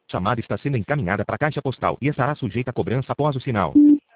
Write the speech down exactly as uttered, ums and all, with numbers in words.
Chamada está sendo encaminhada para a caixa postal e estará sujeita a cobrança após o sinal.